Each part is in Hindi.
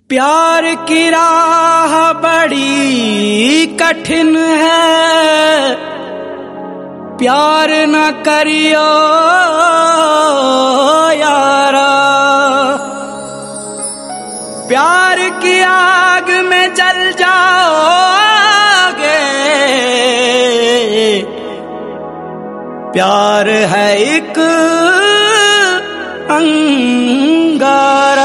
प्यार की राह बड़ी कठिन है, प्यार न करियो यारा। प्यार की आग में जल जाओगे, प्यार है एक अंगारा।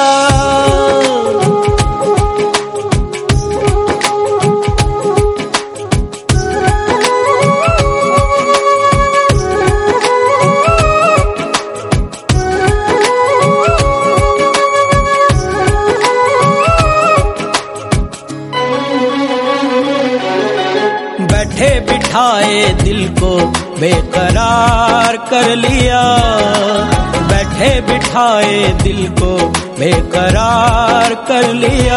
बैठे बिठाए दिल को बेकरार कर लिया, बैठे बिठाए दिल को बेकरार कर लिया।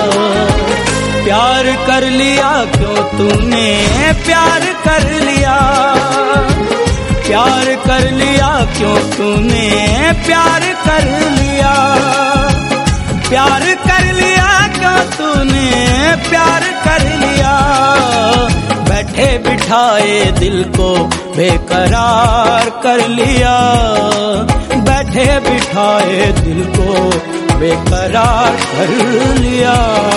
प्यार कर लिया क्यों तूने प्यार कर लिया, प्यार कर लिया क्यों तूने प्यार कर लिया, प्यार कर लिया क्यों तूने प्यार कर लिया। बैठे बिठाए दिल को बेकरार कर लिया, बैठे बिठाए दिल को बेकरार कर लिया।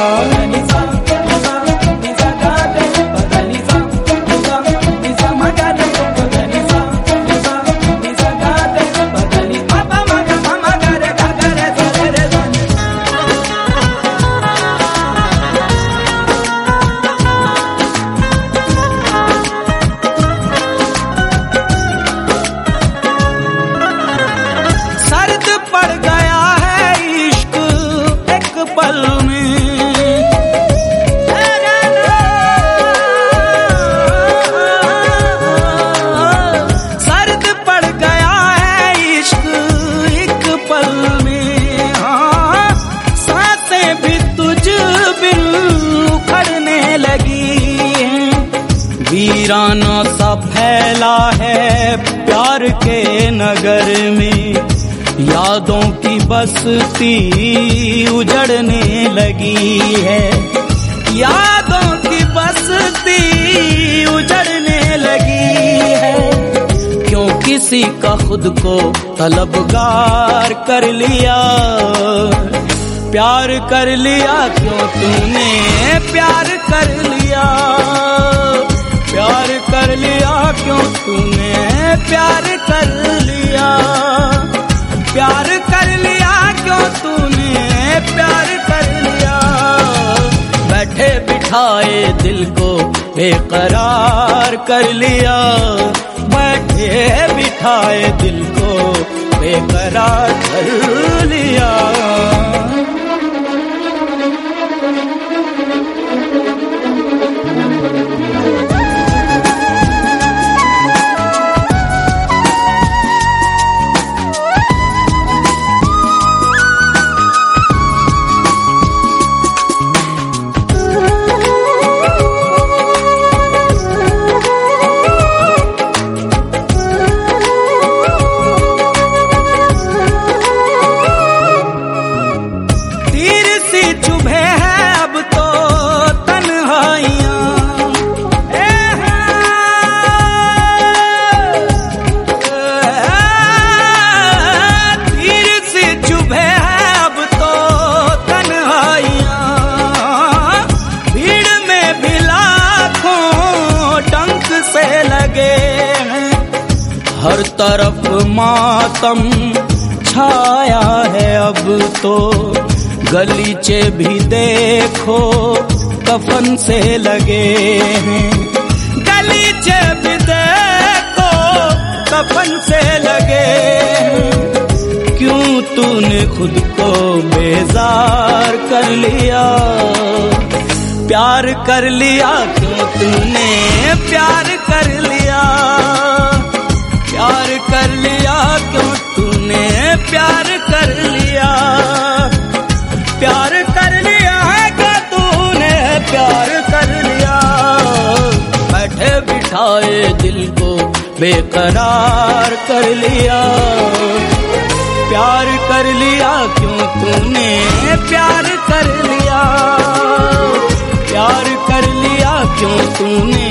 वीराना सा फैला है प्यार के नगर में, यादों की बस्ती उजड़ने लगी है, यादों की बस्ती उजड़ने लगी है। क्यों किसी का खुद को तलबगार कर लिया, प्यार कर लिया क्यों तूने प्यार कर लिया, प्यार कर लिया क्यों तूने प्यार कर लिया, प्यार कर लिया क्यों तूने प्यार कर लिया। बैठे बिठाए दिल को बेकरार कर लिया, बैठे बिठाए दिल को बेकरार कर लिया। हर तरफ मातम छाया है अब तो, गलीचे भी देखो कफन से लगे हैं, गलीचे भी देखो कफन से लगे हैं। क्यों तूने खुद को बेजार कर लिया, प्यार कर लिया क्यों तूने प्यार कर लिया, प्यार कर लिया क्यों तूने प्यार कर लिया, प्यार कर लिया क्या तूने प्यार कर लिया। बैठे बिठाए दिल को बेकरार कर लिया, प्यार कर लिया क्यों तूने प्यार कर लिया। तूने